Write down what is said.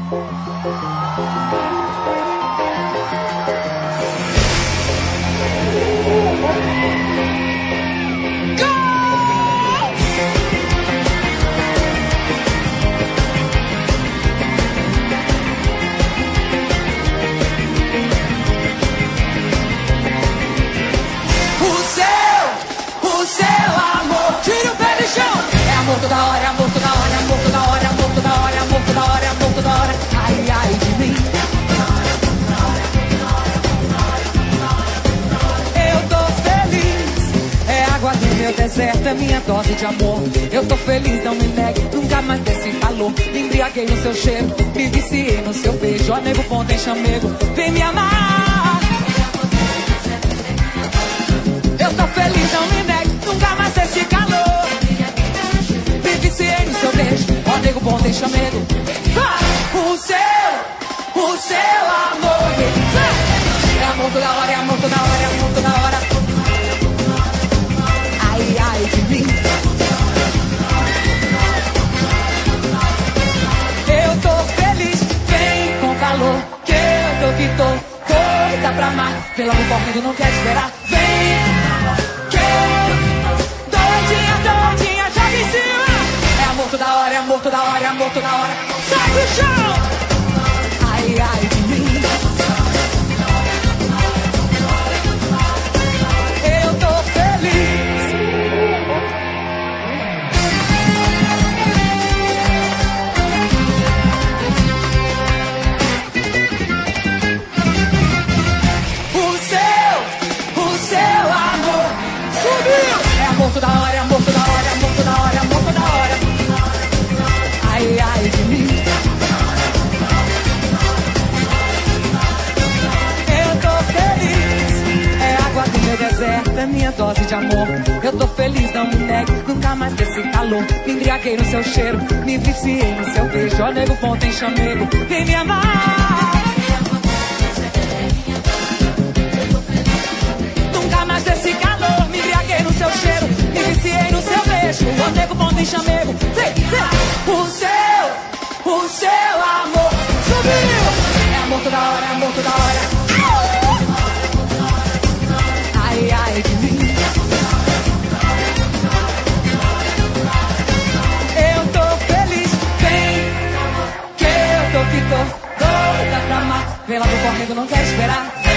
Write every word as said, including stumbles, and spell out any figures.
Toda hora, amor toda hora, amor toda hora, amor toda hora, amor toda hora, amor toda hora. Ai, ai de mim. Eu tô feliz, é água do meu deserto, é minha dose de amor. Eu tô feliz, não me negue, nunca mais desse calor. Me embriaguei no seu cheiro, me viciei no seu beijo. Ó, nego bom, tem chamego, vem me amar. Eu tô feliz, não me negue, nunca mais desse calor. Viciei no seu beijo, ó nego bom, deixa medo. Ah! O seu, o seu amor. Ah! É amor toda hora, é amor toda hora, é amor toda hora. Ai, ai de mim. Eu tô feliz, vem com calor, que eu tô que tô doida pra amar. Vem logo correndo, não quer esperar. Vem, que eu doidinha, doidinha, joga em cima. Amor toda hora, amor toda hora, amor toda hora. Sai do chão! Ai, ai de mim. Eu tô feliz. O seu, o seu amor subiu. É amor toda hora, amor toda hora, amor toda hora, amor toda hora. Ai, ai de mim. Eu tô feliz, é água do meu deserto, é minha dose de amor. Eu tô feliz, não me negue, nunca mais desse calor. Me embriaguei no seu cheiro, me viciei no seu beijo. Ó nego bom, tem chamego, vem me amar. Nunca mais desse calor, me embriaguei no seu cheiro, me viciei no seu beijo. Ó nego bom, tem chamego, vem, vem. O seu, o seu amor subiu. É amor toda hora, é amor toda hora. Ai, ai de mim. Eu tô feliz, vem, que eu tô que tô doida pra amar. Vem logo correndo, não quer esperar.